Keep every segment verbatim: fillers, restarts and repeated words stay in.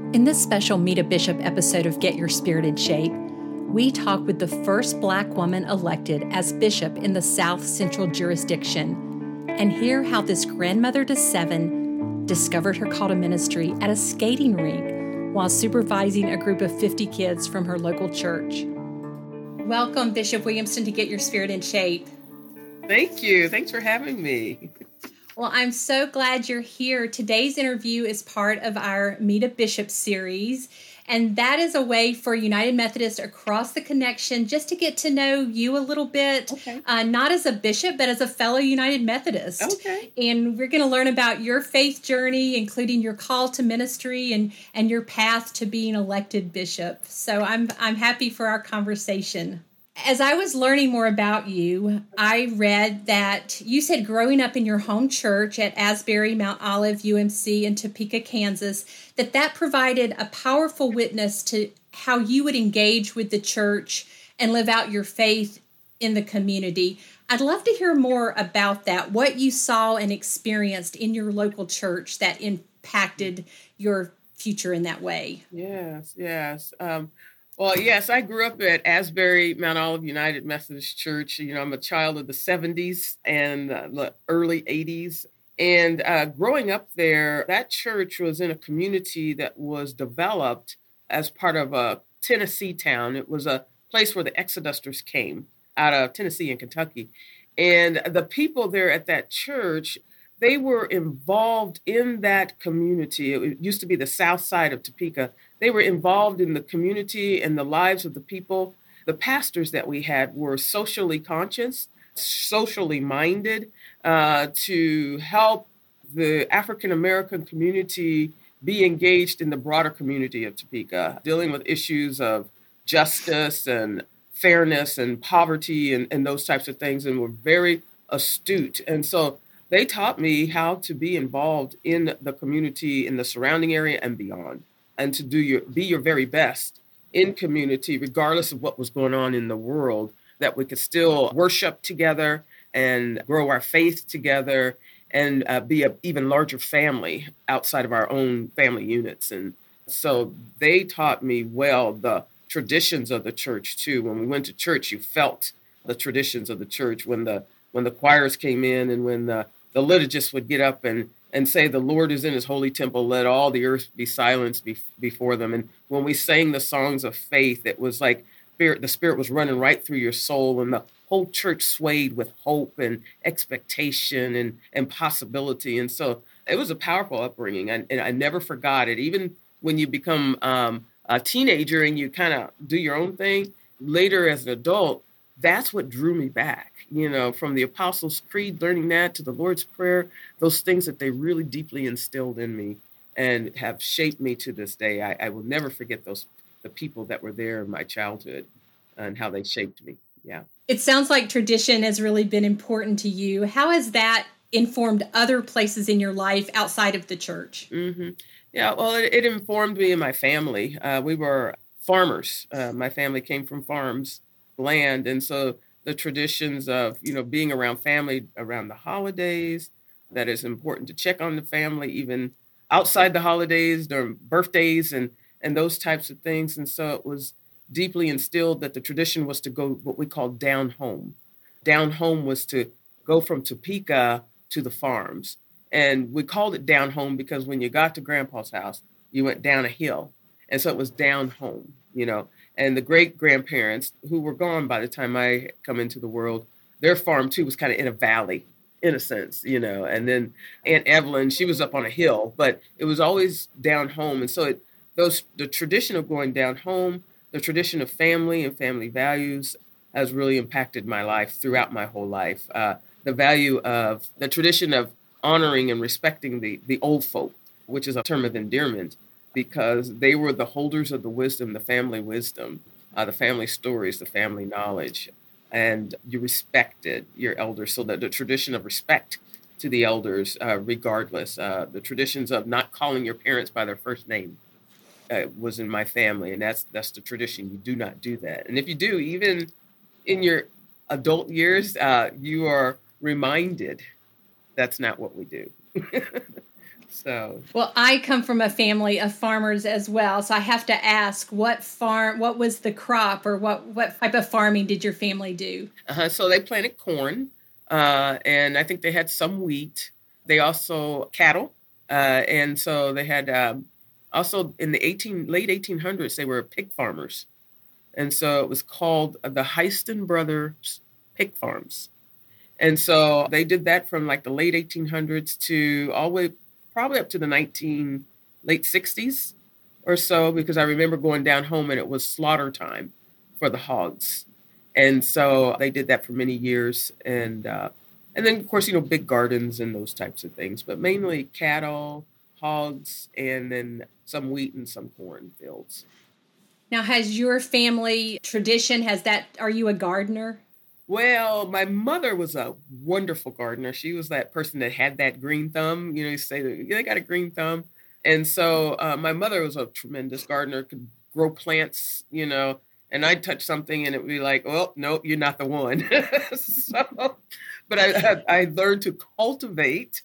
In this special Meet a Bishop episode of Get Your Spirit in Shape, we talk with the first Black woman elected as bishop in the South Central jurisdiction and hear how this grandmother to seven discovered her call to ministry at a skating rink while supervising a group of fifty kids from her local church. Welcome, Bishop Williamson, to Get Your Spirit in Shape. Thank you. Thanks for having me. Well, I'm so glad you're here. Today's interview is part of our Meet a Bishop series, and that is a way for United Methodists across the connection just to get to know you a little bit, Okay. uh, not as a bishop, but as a fellow United Methodist. Okay. And we're going to learn about your faith journey, including your call to ministry and, and your path to being elected bishop. So I'm I'm happy for our conversation. As I was learning more about you, I read that you said growing up in your home church at Asbury Mount Olive U M C in Topeka, Kansas, that that provided a powerful witness to how you would engage with the church and live out your faith in the community. I'd love to hear more about that, what you saw and experienced in your local church that impacted your future in that way. Yes, yes. Um, well, yes, I grew up at Asbury Mount Olive United Methodist Church. You know, I'm a child of the seventies and uh, the early eighties. And uh, growing up there, that church was in a community that was developed as part of a Tennessee town. It was a place where the Exodusters came out of Tennessee and Kentucky. And the people there at that church, they were involved in that community. It used to be the south side of Topeka. They were involved in the community and the lives of the people. The pastors that we had were socially conscious, socially minded, uh, to help the African-American community be engaged in the broader community of Topeka, dealing with issues of justice and fairness and poverty and, and those types of things, and were very astute. And so they taught me how to be involved in the community, in the surrounding area and beyond, and to do your be your very best in community, regardless of what was going on in the world, that we could still worship together and grow our faith together and uh, be an even larger family outside of our own family units. And so they taught me well the traditions of the church, too. When we went to church, you felt the traditions of the church when the when the choirs came in and when the The liturgists would get up and, and say, "The Lord is in his holy temple, let all the earth be silenced be, before them." And when we sang the songs of faith, it was like spirit, the Spirit was running right through your soul, and the whole church swayed with hope and expectation and, and possibility. And so it was a powerful upbringing, and, and I never forgot it. Even when you become um, a teenager and you kind of do your own thing, later as an adult, that's what drew me back, you know, from the Apostles' Creed, learning that, to the Lord's Prayer, those things that they really deeply instilled in me and have shaped me to this day. I, I will never forget those, the people that were there in my childhood and how they shaped me. Yeah. It sounds like tradition has really been important to you. How has that informed other places in your life outside of the church? Mm-hmm. Yeah, well, it, it informed me and my family. Uh, we were farmers. Uh, my family came from farms. Land. And so the traditions of, you know, being around family around the holidays, that is important to check on the family, even outside the holidays, during birthdays and, and those types of things. And so it was deeply instilled that the tradition was to go what we call down home. Down home was to go from Topeka to the farms. And we called it down home because when you got to Grandpa's house, you went down a hill. And so it was down home, you know. And the great-grandparents, who were gone by the time I come into the world, their farm, too, was kind of in a valley, in a sense, you know. And then Aunt Evelyn, she was up on a hill, but it was always down home. And so it, those the tradition of going down home, the tradition of family and family values has really impacted my life throughout my whole life. Uh, the value of the tradition of honoring and respecting the, the old folk, which is a term of endearment, because they were the holders of the wisdom, the family wisdom, uh, the family stories, the family knowledge, and you respected your elders. So that the tradition of respect to the elders, uh, regardless, uh, the traditions of not calling your parents by their first name uh, was in my family, and that's that's the tradition. You do not do that, and if you do, even in your adult years, uh, you are reminded that's not what we do. So, Well, I come from a family of farmers as well, so I have to ask, what farm, what was the crop, or what what type of farming did your family do? uh so they planted corn, uh, and I think they had some wheat. They also cattle, uh, and so they had um, also in the eighteen late eighteen hundreds they were pig farmers, and so it was called the Heiston Brothers Pig Farms. And so they did that from like the late eighteen hundreds to all the way probably up to the nineteen late sixties or so, because I remember going down home and it was slaughter time for the hogs. And so they did that for many years. And uh, and then, of course, you know, big gardens and those types of things, but mainly cattle, hogs, and then some wheat and some corn fields. Now, has your family tradition, has that, are you a gardener? Well, my mother was a wonderful gardener. She was that person that had that green thumb. You know, you say that "Yeah, they got a green thumb." And so uh, my mother was a tremendous gardener, could grow plants, you know, and I'd touch something and it would be like, "Well, no, you're not the one." So, but I, I, I learned to cultivate,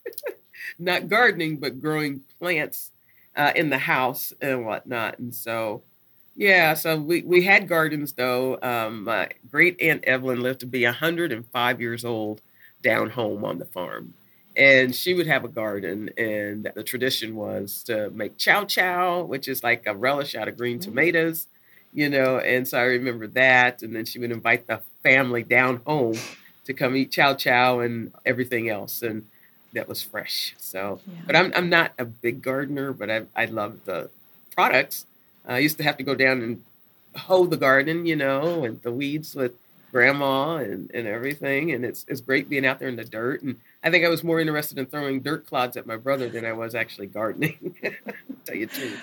not gardening, but growing plants uh, in the house and whatnot. And so, yeah, so we, we had gardens though. Um, my great aunt Evelyn lived to be one hundred five years old down home on the farm. And she would have a garden, and the tradition was to make chow chow, which is like a relish out of green tomatoes, you know. And so I remember that. And then she would invite the family down home to come eat chow chow and everything else. And that was fresh. So, but Yeah. I'm I'm not a big gardener, but I I love the products. I used to have to go down and hoe the garden, you know, and the weeds with grandma and, and everything. And it's it's great being out there in the dirt. And I think I was more interested in throwing dirt clods at my brother than I was actually gardening. Tell you the truth.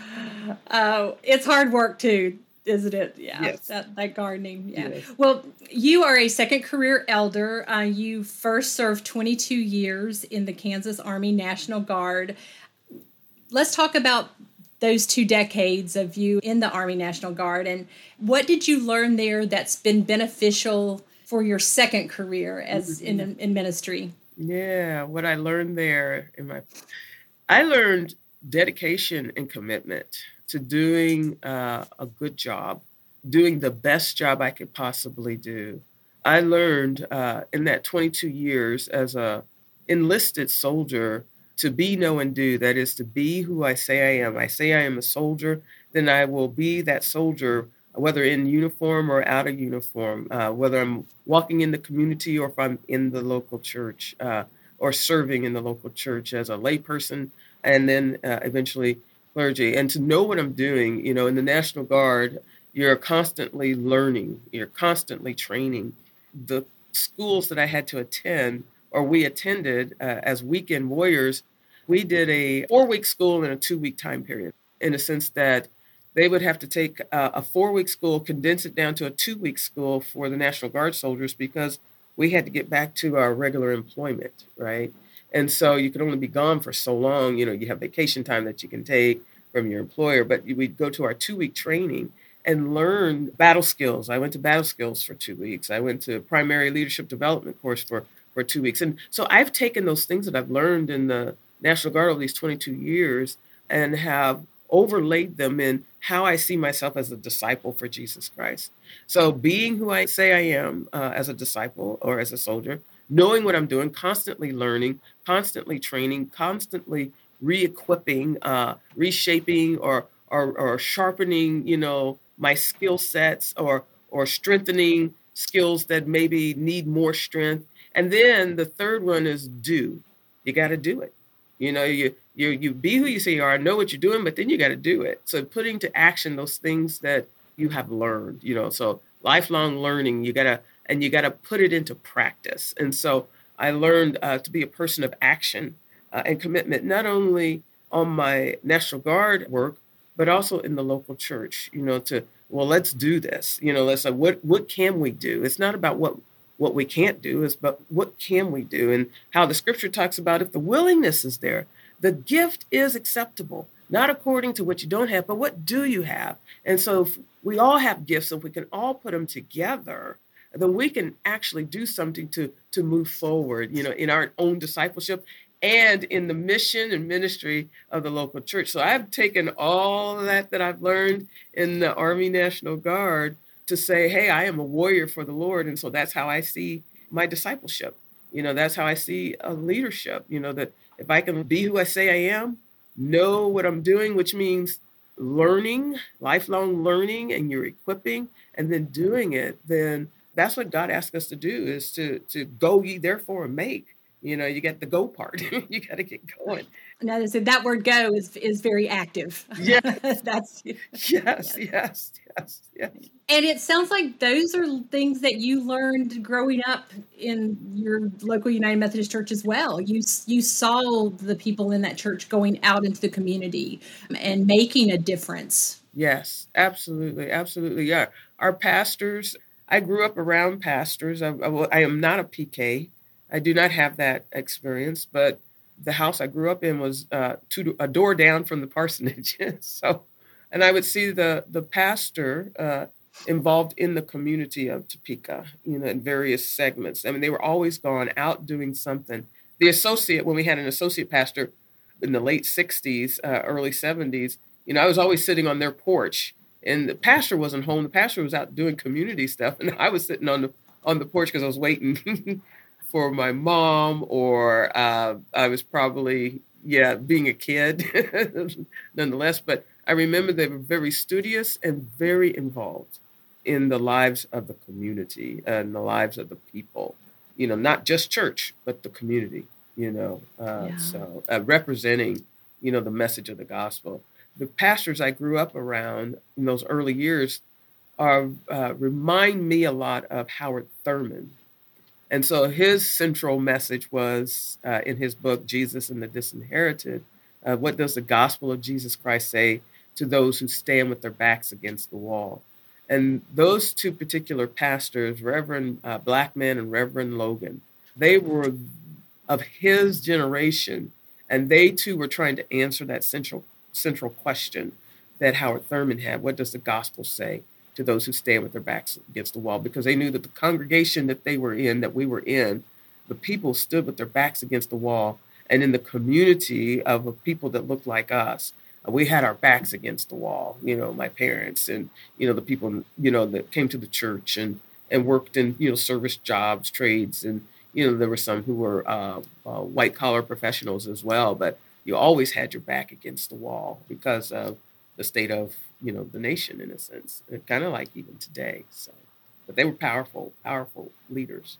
Oh, it's hard work too, isn't it? Yeah, Yes. that, that gardening. Yeah. Yes. Well, you are a second career elder. Uh, you first served twenty-two years in the Kansas Army National Guard. Let's talk about those two decades of you in the Army National Guard, and what did you learn there that's been beneficial for your second career as in in ministry? Yeah, what I learned there in my, I learned dedication and commitment to doing uh, a good job, doing the best job I could possibly do. I learned uh, in that twenty-two years as a enlisted soldier to be, know, and do. That is to be who I say I am. I say I am a soldier, then I will be that soldier, whether in uniform or out of uniform, uh, whether I'm walking in the community or if I'm in the local church uh, or serving in the local church as a layperson and then uh, eventually clergy. And to know what I'm doing, you know, in the National Guard, you're constantly learning, you're constantly training. The schools that I had to attend or we attended uh, as weekend warriors, we did a four-week school in a two-week time period, in the sense that they would have to take uh, a four-week school, condense it down to a two-week school for the National Guard soldiers because we had to get back to our regular employment, right? And so you could only be gone for so long. You know, you have vacation time that you can take from your employer, but we'd go to our two-week training and learn battle skills. I went to battle skills for two weeks. I went to primary leadership development course for, for two weeks. And so I've taken those things that I've learned in the National Guard over these twenty-two years and have overlaid them in how I see myself as a disciple for Jesus Christ. So being who I say I am uh, as a disciple or as a soldier, knowing what I'm doing, constantly learning, constantly training, constantly re-equipping, uh, reshaping or, or or sharpening, you know, my skill sets or or strengthening skills that maybe need more strength. And then the third one is do. You got to do it. You know, you you you be who you say you are, know what you're doing, but then you got to do it. So putting to action those things that you have learned, you know, so lifelong learning, you got to, and you got to put it into practice. And so I learned uh, to be a person of action uh, and commitment, not only on my National Guard work, but also in the local church, you know, to, well, let's do this, you know, let's say, what, what can we do? It's not about what what we can't do, is but what can we do? And how the scripture talks about if the willingness is there, the gift is acceptable, not according to what you don't have, but what do you have? And so if we all have gifts, if we can all put them together, then we can actually do something to, to move forward, you know, in our own discipleship and in the mission and ministry of the local church. So I've taken all of that that I've learned in the Army National Guard to say, hey, I am a warrior for the Lord. And so that's how I see my discipleship. You know, that's how I see a leadership, you know, that if I can be who I say I am, know what I'm doing, which means learning, lifelong learning, and you're equipping and then doing it, then that's what God asks us to do, is to, to go ye therefore and make. You know, you get the go part. You got to get going. No, so that word "go" is is very active. Yes. That's yes, yes, yes, yes, yes. And it sounds like those are things that you learned growing up in your local United Methodist Church as well. You you saw the people in that church going out into the community and making a difference. Yes, absolutely, absolutely. Yeah, our pastors. I grew up around pastors. I, I, I am not a P K. I do not have that experience, but the house I grew up in was uh, two, a door down from the parsonage. So, and I would see the the pastor uh, involved in the community of Topeka, you know, in various segments. I mean, they were always gone out doing something. The associate, when we had an associate pastor in the late sixties, uh, early seventies, you know, I was always sitting on their porch, and the pastor wasn't home. The pastor was out doing community stuff, and I was sitting on the on the porch because I was waiting for my mom, or uh, I was probably, yeah, being a kid nonetheless. But I remember they were very studious and very involved in the lives of the community and the lives of the people, you know, not just church, but the community, you know, uh, yeah. so uh, representing, you know, the message of the gospel. The pastors I grew up around in those early years are uh, remind me a lot of Howard Thurman. And so his central message was uh, in his book, Jesus and the Disinherited. Uh, what does the gospel of Jesus Christ say to those who stand with their backs against the wall? And those two particular pastors, Reverend uh, Blackman and Reverend Logan, they were of his generation, and they too were trying to answer that central central question that Howard Thurman had. What does the gospel say to those who stand with their backs against the wall? Because they knew that the congregation that they were in, that we were in, the people stood with their backs against the wall. And in the community of people that looked like us, we had our backs against the wall. You know, my parents and, you know, the people, you know, that came to the church and, and worked in, you know, service jobs, trades. And, you know, there were some who were uh, uh, white collar professionals as well. But you always had your back against the wall because of the state of, you know, the nation, in a sense, kind of like even today. So, but they were powerful, powerful leaders.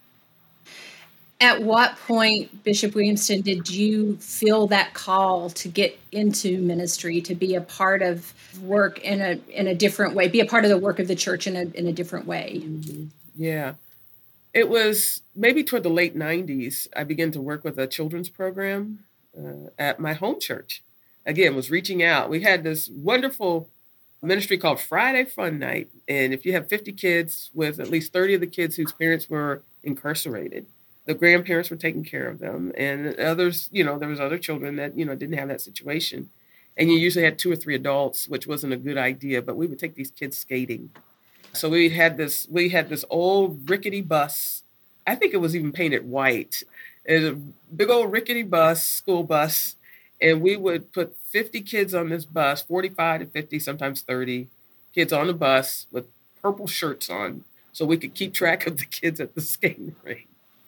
At what point, Bishop Williamson, did you feel that call to get into ministry, to be a part of work in a in a different way, be a part of the work of the church in a in a different way? Mm-hmm. Yeah, it was maybe toward the late nineties. I began to work with a children's program uh, at my home church. Again, was reaching out. We had this wonderful ministry called Friday Fun Night. And if you have fifty kids, with at least thirty of the kids whose parents were incarcerated, the grandparents were taking care of them. And others, you know, there was other children that, you know, didn't have that situation. And you usually had two or three adults, which wasn't a good idea, but we would take these kids skating. So we had this, we had this old rickety bus. I think it was even painted white. It was a big old rickety bus, school bus. And we would put fifty kids on this bus, forty-five to fifty, sometimes thirty kids on the bus with purple shirts on, so we could keep track of the kids at the skating rink.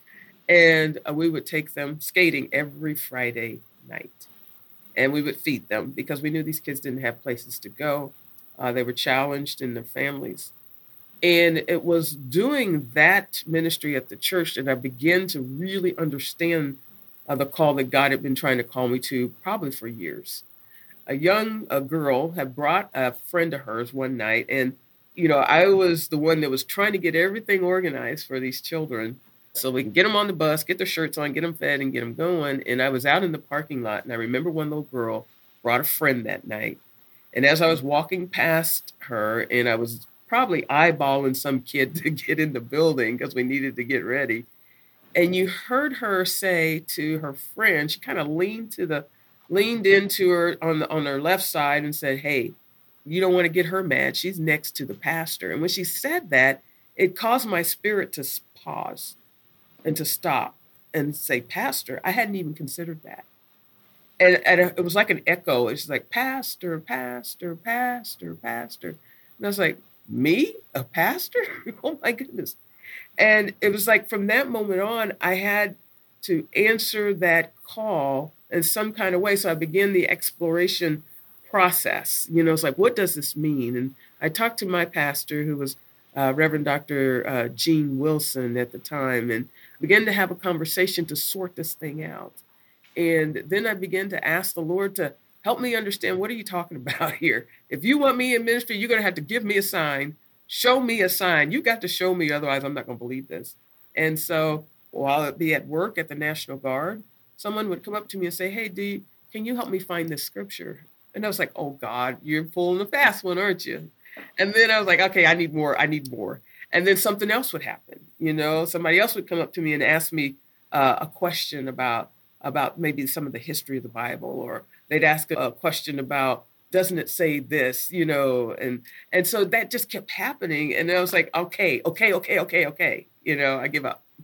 And uh, we would take them skating every Friday night. And we would feed them because we knew these kids didn't have places to go. Uh, they were challenged in their families. And it was doing that ministry at the church that I began to really understand Uh, the call that God had been trying to call me to probably for years. A young a girl had brought a friend of hers one night, and, you know, I was the one that was trying to get everything organized for these children so we can get them on the bus, get their shirts on, get them fed, and get them going. And I was out in the parking lot, and I remember one little girl brought a friend that night. And as I was walking past her, and I was probably eyeballing some kid to get in the building because we needed to get ready, and you heard her say to her friend, she kind of leaned to the, leaned into her on the, on her left side and said, "Hey, you don't want to get her mad. She's next to the pastor." And when she said that, it caused my spirit to pause and to stop. and say pastor, I hadn't even considered that. And, and it was like an echo. It's like pastor, pastor, pastor, pastor. And I was like, me, a pastor? Oh my goodness. And it was like from that moment on, I had to answer that call in some kind of way. So I began the exploration process. You know, it's like, what does this mean? And I talked to my pastor, who was uh, Reverend Doctor Uh, Gene Wilson at the time, and began to have a conversation to sort this thing out. And then I began to ask the Lord to help me understand, what are you talking about here? If you want me in ministry, you're going to have to give me a sign, show me a sign. You got to show me, otherwise I'm not going to believe this. And so while I'd be at work at the National Guard, someone would come up to me and say, hey, do you, can you help me find this scripture? And I was like, oh God, you're pulling a fast one, aren't you? And then I was like, okay, I need more, I need more. And then something else would happen. You know, somebody else would come up to me and ask me uh, a question about about maybe some of the history of the Bible, or they'd ask a question about, doesn't it say this, you know? And and so that just kept happening. And I was like, okay, okay, okay, okay, okay. You know, I give up.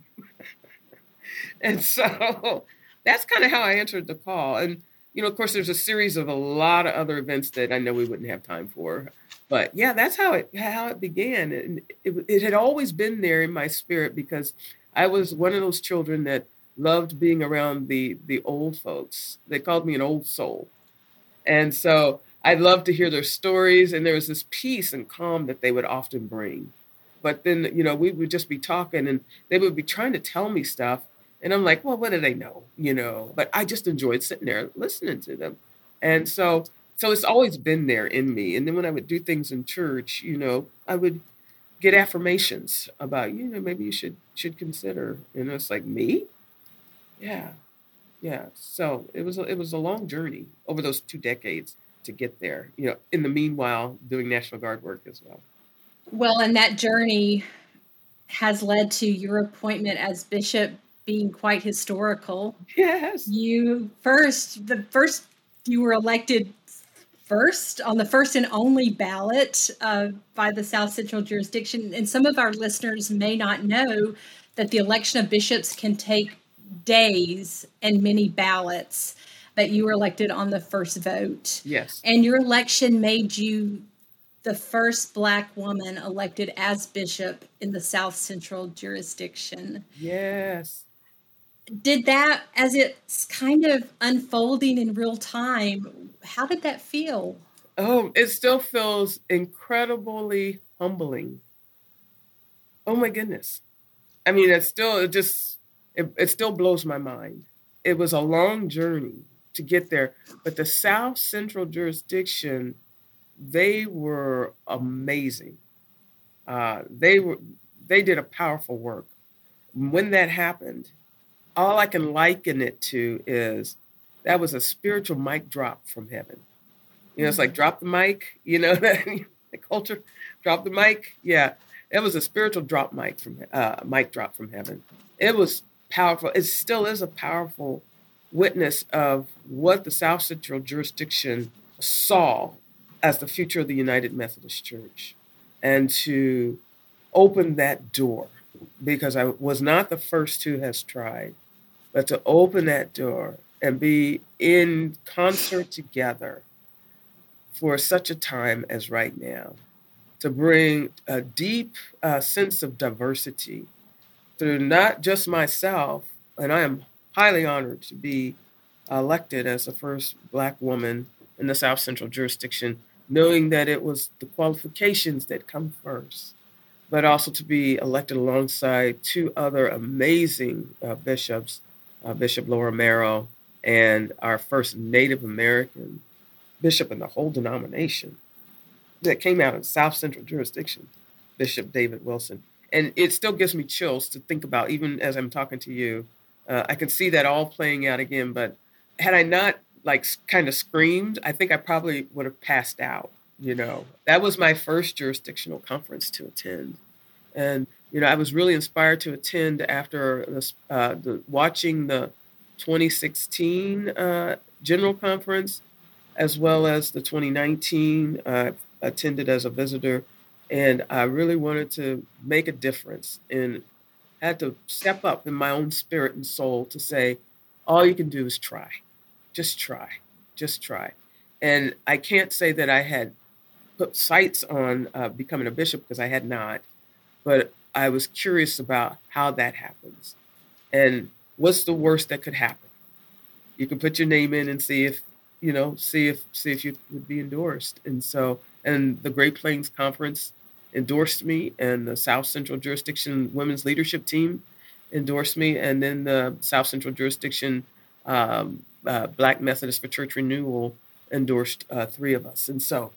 And so that's kind of how I answered the call. And, you know, of course, there's a series of a lot of other events that I know we wouldn't have time for. But yeah, that's how it how it began. And it, it had always been there in my spirit, because I was one of those children that loved being around the the old folks. They called me an old soul. And so I loved to hear their stories, and there was this peace and calm that they would often bring. But then, you know, we would just be talking, and they would be trying to tell me stuff. And I'm like, well, what do they know? You know, but I just enjoyed sitting there listening to them. And so so it's always been there in me. And then when I would do things in church, you know, I would get affirmations about, you know, maybe you should should consider. And it's like, me? Yeah, yeah. So it was a, it was a long journey over those two decades to get there. You know, in the meanwhile, doing National Guard work as well. Well, and that journey has led to your appointment as bishop being quite historical. Yes. You first, the first, you were elected first on the first and only ballot uh, by the South Central jurisdiction. And some of our listeners may not know that the election of bishops can take days and many ballots, but you were elected on the first vote. Yes. And your election made you the first Black woman elected as bishop in the South Central jurisdiction. Yes. Did that, as it's kind of unfolding in real time, how did that feel? Oh, it still feels incredibly humbling. Oh my goodness. I mean, it's still, it just, It, it still blows my mind. It was a long journey to get there, but the South Central jurisdiction, they were amazing. Uh, they were, they did a powerful work. When that happened, all I can liken it to is that was a spiritual mic drop from heaven. You know, it's like drop the mic. You know, the culture, drop the mic. Yeah, it was a spiritual drop mic from uh, mic drop from heaven. It was powerful. It still is a powerful witness of what the South Central jurisdiction saw as the future of the United Methodist Church, and to open that door, because I was not the first who has tried, but to open that door and be in concert together for such a time as right now, to bring a deep uh, sense of diversity through not just myself, and I am highly honored to be elected as the first Black woman in the South Central jurisdiction, knowing that it was the qualifications that come first, but also to be elected alongside two other amazing uh, bishops, uh, Bishop Laura Merrill and our first Native American bishop in the whole denomination that came out of South Central jurisdiction, Bishop David Wilson. And it still gives me chills to think about, even as I'm talking to you. Uh, I can see that all playing out again, but had I not like kind of screamed, I think I probably would have passed out. You know, that was my first jurisdictional conference to attend. And, you know, I was really inspired to attend after this, uh, the, watching the twenty sixteen uh, General Conference, as well as the twenty nineteen, uh, attended as a visitor. And I really wanted to make a difference in had to step up in my own spirit and soul to say, all you can do is try. Just try. Just try. And I can't say that I had put sights on uh, becoming a bishop because I had not, but I was curious about how that happens and what's the worst that could happen. You can put your name in and see if, you know, see if see if you would be endorsed. And so, and the Great Plains Conference endorsed me, and the South Central Jurisdiction Women's Leadership Team endorsed me, and then the South Central Jurisdiction um, uh, Black Methodist for Church Renewal endorsed uh, three of us. And so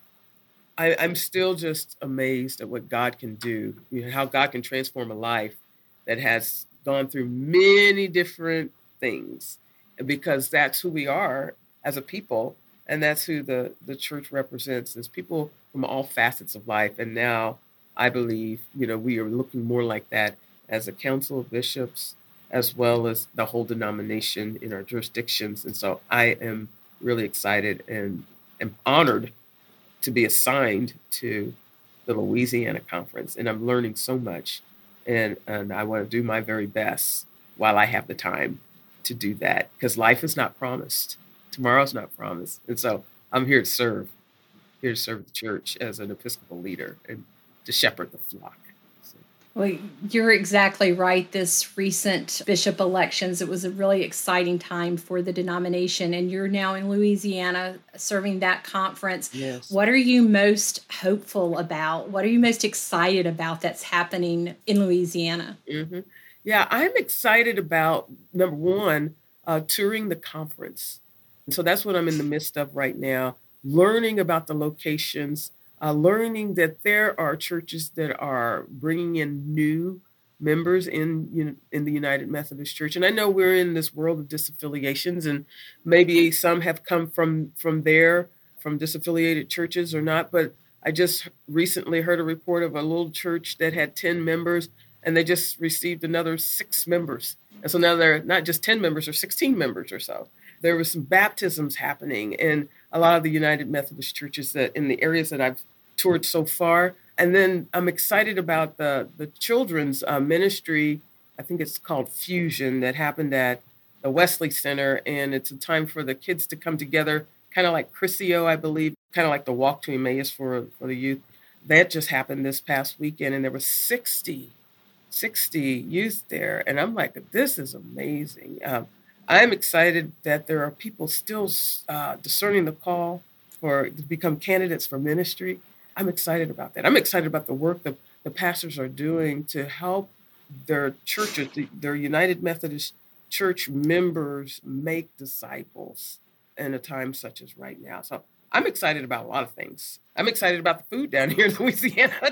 I, I'm still just amazed at what God can do, you know, how God can transform a life that has gone through many different things, because that's who we are as a people. And that's who the, the church represents, is people from all facets of life. And now I believe, you know, we are looking more like that as a council of bishops, as well as the whole denomination in our jurisdictions. And so I am really excited and am honored to be assigned to the Louisiana Conference. And I'm learning so much. And, and I want to do my very best while I have the time to do that, because life is not promised. Tomorrow's not promised. And so I'm here to serve, here to serve the church as an Episcopal leader and to shepherd the flock. So. Well, you're exactly right. This recent bishop elections, it was a really exciting time for the denomination, and you're now in Louisiana serving that conference. Yes. What are you most hopeful about? What are you most excited about that's happening in Louisiana? Mm-hmm. Yeah, I'm excited about, number one, uh, touring the conference. And so that's what I'm in the midst of right now, learning about the locations, uh, learning that there are churches that are bringing in new members in, you know, in the United Methodist Church. And I know we're in this world of disaffiliations, and maybe some have come from, from there, from disaffiliated churches or not. But I just recently heard a report of a little church that had ten members, and they just received another six members. And so now they're not just ten members, or sixteen members or so. There were some baptisms happening in a lot of the United Methodist churches that in the areas that I've toured so far. And then I'm excited about the, the children's uh, ministry. I think it's called Fusion, that happened at the Wesley Center. And it's a time for the kids to come together, kind of like Crisio, I believe, kind of like the Walk to Emmaus for, for the youth. That just happened this past weekend, and there were sixty, sixty youth there. And I'm like, this is amazing. Um, I'm excited that there are people still uh, discerning the call for to become candidates for ministry. I'm excited about that. I'm excited about the work that the pastors are doing to help their churches, their United Methodist Church members, make disciples in a time such as right now. So I'm excited about a lot of things. I'm excited about the food down here in Louisiana,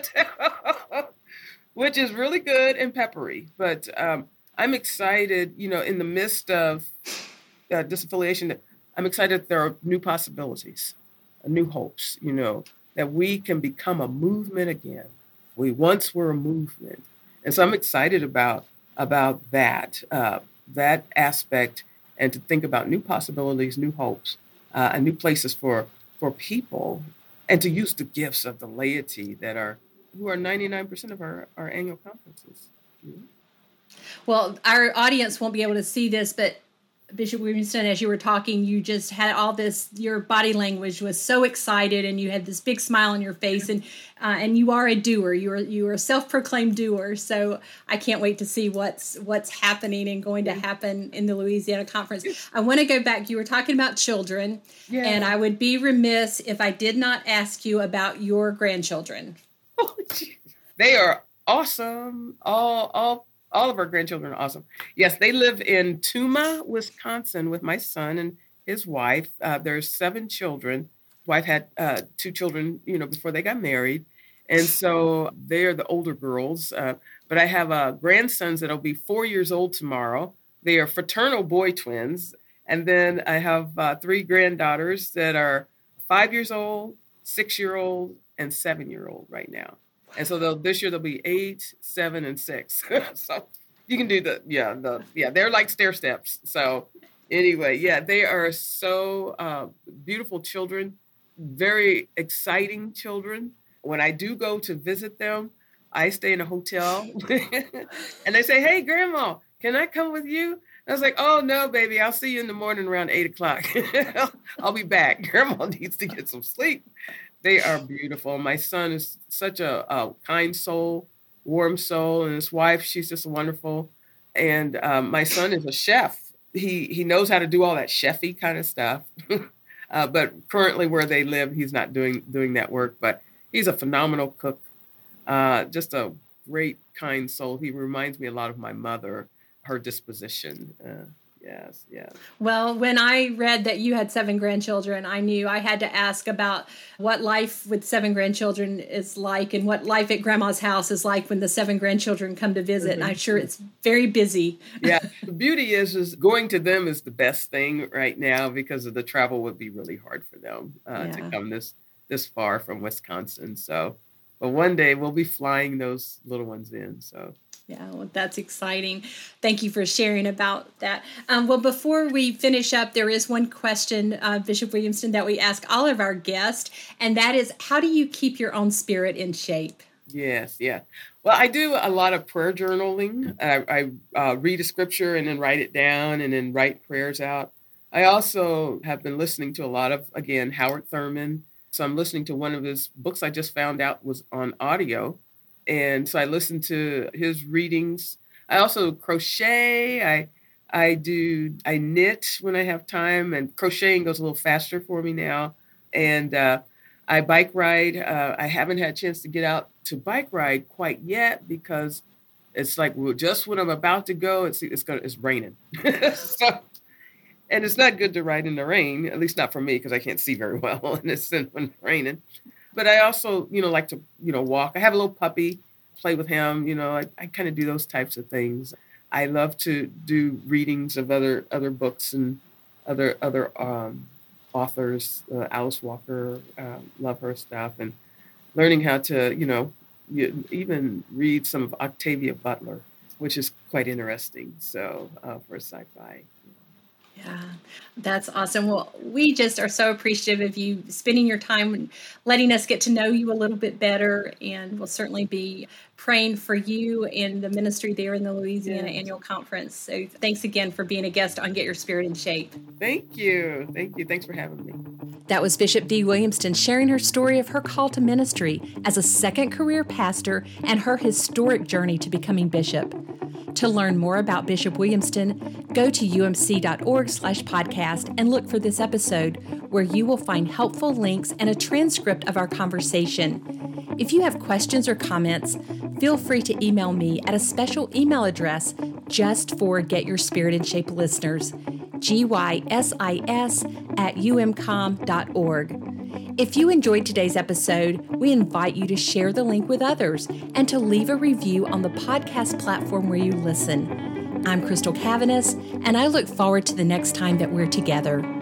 which is really good and peppery. But um, I'm excited, you know, in the midst of uh, disaffiliation, I'm excited that there are new possibilities, uh, new hopes, you know, that we can become a movement again. We once were a movement. And so I'm excited about, about that, uh, that aspect, and to think about new possibilities, new hopes, uh, and new places for, for people, and to use the gifts of the laity that are, who are ninety-nine percent of our, our annual conferences. You know? Well, our audience won't be able to see this, but Bishop Winston, as you were talking, you just had all this, your body language was so excited, and you had this big smile on your face, and uh, and you are a doer. You are you are a self-proclaimed doer. So I can't wait to see what's what's happening and going to happen in the Louisiana Conference. I want to go back. You were talking about children, yeah. And I would be remiss if I did not ask you about your grandchildren. Oh, they are awesome. All all. All of our grandchildren are awesome. Yes, they live in Tuma, Wisconsin, with my son and his wife. Uh, there's seven children. Wife had uh, two children, you know, before they got married. And so they are the older girls. Uh, but I have uh, grandsons that'll be four years old tomorrow. They are fraternal boy twins. And then I have uh, three granddaughters that are five years old, six-year-old, and seven-year-old right now. And so they'll, this year they'll be eight, seven, and six. So you can do the, yeah, the, yeah, they're like stair steps. So anyway, yeah, they are so uh, beautiful children, very exciting children. When I do go to visit them, I stay in a hotel. And they say, hey, Grandma, can I come with you? I was like, oh, no, baby, I'll see you in the morning around eight o'clock. I'll be back. Grandma needs to get some sleep. They are beautiful. My son is such a, a kind soul, warm soul, and his wife, she's just wonderful. And um, my son is a chef. He he knows how to do all that chefy kind of stuff. uh, but currently where they live, he's not doing doing that work. But he's a phenomenal cook, uh, just a great, kind soul. He reminds me a lot of my mother, her disposition. Uh, Yes, yes. Well, when I read that you had seven grandchildren, I knew I had to ask about what life with seven grandchildren is like and what life at Grandma's house is like when the seven grandchildren come to visit. Mm-hmm. And I'm sure it's very busy. Yeah. The beauty is, is going to them is the best thing right now because of the travel would be really hard for them uh, yeah. to come this, this far from Wisconsin. So, but one day we'll be flying those little ones in. So. Yeah, well, that's exciting. Thank you for sharing about that. Um, well, before we finish up, there is one question, uh, Bishop Williamston, that we ask all of our guests, and that is, how do you keep your own spirit in shape? Yes, yeah. Well, I do a lot of prayer journaling. I, I uh, read a scripture and then write it down and then write prayers out. I also have been listening to a lot of, again, Howard Thurman. So I'm listening to one of his books I just found out was on audio. And so I listen to his readings. I also crochet. I I do, I knit when I have time, and crocheting goes a little faster for me now. And uh, I bike ride. Uh, I haven't had a chance to get out to bike ride quite yet because it's like, well, just when I'm about to go, it's it's gonna it's raining. So, and it's not good to ride in the rain, at least not for me, because I can't see very well and it's when it's raining. But I also, you know, like to, you know, walk. I have a little puppy, play with him. You know, I, I kind of do those types of things. I love to do readings of other other books and other other um, authors. Uh, Alice Walker, uh, love her stuff, and learning how to, you know, you, even read some of Octavia Butler, which is quite interesting. So uh, for sci-fi. Yeah, that's awesome. Well, we just are so appreciative of you spending your time and letting us get to know you a little bit better. And we'll certainly be praying for you and the ministry there in the Louisiana yes. Annual Conference. So thanks again for being a guest on Get Your Spirit in Shape. Thank you. Thank you. Thanks for having me. That was Bishop Dee Williamston sharing her story of her call to ministry as a second career pastor and her historic journey to becoming bishop. To learn more about Bishop Williamston, go to umc.org slash podcast and look for this episode, where you will find helpful links and a transcript of our conversation. If you have questions or comments, feel free to email me at a special email address just for Get Your Spirit in Shape listeners, G Y S I S at U M com dot org. If you enjoyed today's episode, we invite you to share the link with others and to leave a review on the podcast platform where you listen. I'm Crystal Cavanis, and I look forward to the next time that we're together.